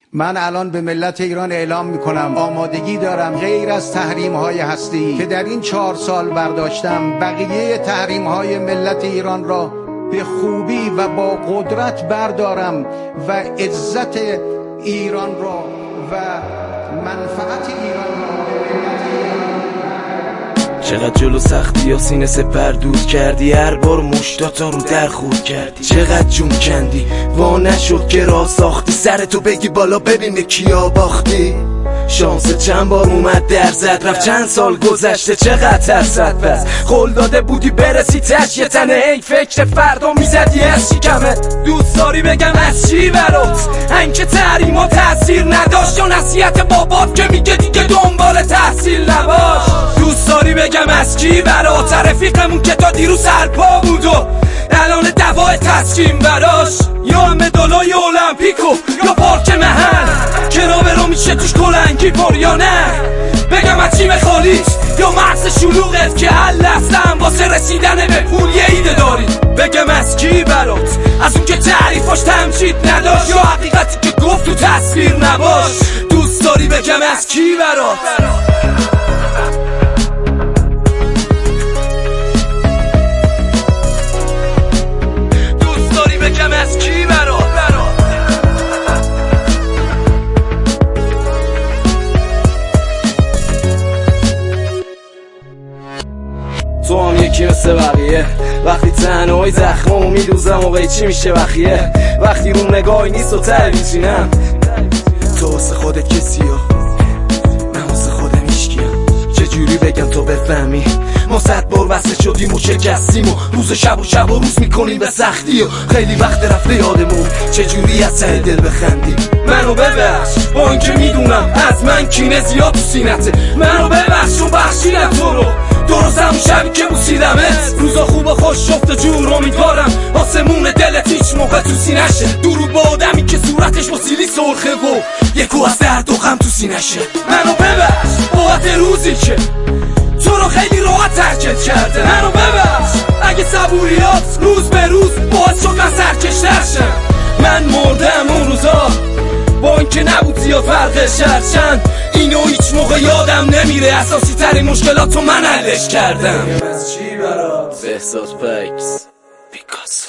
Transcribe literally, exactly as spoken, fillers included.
من الان به ملت ایران اعلام میکنم آمادگی دارم غیر از تحریم های هستی که در این چهار سال برداشتم، بقیه تحریم های ملت ایران را به خوبی و با قدرت بردارم و عزت ایران را و منفعت ایران را به ملت ایران. چقدر جلو سختی و سینه سپر دود کردی، هر بار مشتاتا رو در خورد کردی، چقدر جون کندی وا نشد که راه ساختی، سرتو بگی بالا ببین به کیا باختی. شانس چند بار اومد در زد رفت، چند سال گذشته چقدر ترسد پس قول داده بودی برسی تش یه تنه، ای فکر فردا میزدی از شکمه. دوست داری بگم از چی برات انکه تحریم ها تأثیر نداشت، یا نصیحت بابات که میگه دیگه دنبال تحصیل نباش. دوست داری بگم از چی برات رفیقمون که تا دیروز سرپا بود و الان دوای تسکین براش، یا مدالای المپیکو یا پارک محل که را برو میشه توش کلنگی پر یا نه. بگم از چی خالیست یا مغز شلوغت که حل اصلا واسه رسیدن به پول یه ایده داری. بگم از کی برات از اون که تعریفاش تمجید نداشت، یا حقیقتی که گفت تو تصویر نباش. دوست داری بگم از کی برات از کی برات تو هم یکی مثل بقیه، وقتی تنهایی زخمامو میدوزم موقعی چی میشه بخیه، وقتی رو نگاهی نیست و ته میچینم. تو واسه خودت کسی ها من واسه خودم هیچکیم، چجوری بگم تو بفهمی ما صد بار وصل شدیم و شکستیم و روز شب و شب و روز میکنیم به سختی، و خیلی وقت رفته یادمون چجوری از ته دل بخندیم. منو ببخش با اینکه میدونم از من کینه زیاد تو سینته، منو ببخش و بخشیدم تو رو درست همون شبی که بوسیدمت. روزا خوب و خوش شفت و جور امیدوارم آسمون دلت هیچ موقع تو سینشه، درود با آدمی که صورتش با سیلی سرخه و یکو از درد و غم تو سینشه. منو ببخش بابت روزی که تو رو خیلی راحت ترکت کرده، منو ببخش اگه صبوریات روز به روز باعث شد من سرکشتر شم. من مردم اون روزا با اینکه نبود زیاد فرقش، هرچند اینو هیچ موقع یادم نمیره، اساسی ترین مشکلاتو من حلش کردم. از چی برات بهزاد فکس پیکاسو.